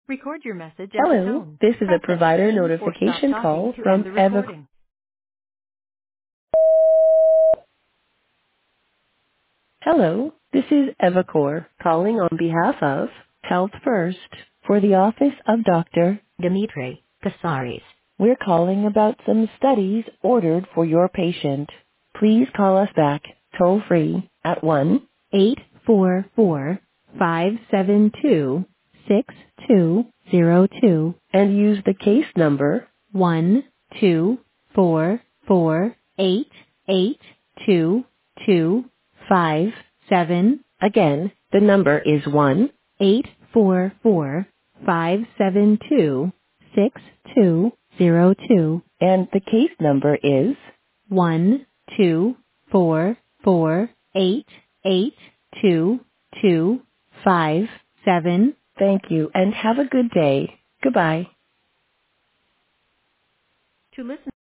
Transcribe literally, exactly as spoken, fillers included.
Record your message at the Hello, tone. this is a Press any provider key or stop notification talking call to end from the Eva. recording. Hello, this is Evacor calling on behalf of Health First for the office of Doctor Dimitri Kasaris. We're calling about some studies ordered for your patient. Please call us back toll free at one eight four four, five seven two, six two zero two and use the case number one two four four eight eight two two five seven. Again, the number is one eight four four five seven two six two zero two, and the case number is one two four four eight eight two two five seven. Thank you, and have a good day. Goodbye. To listen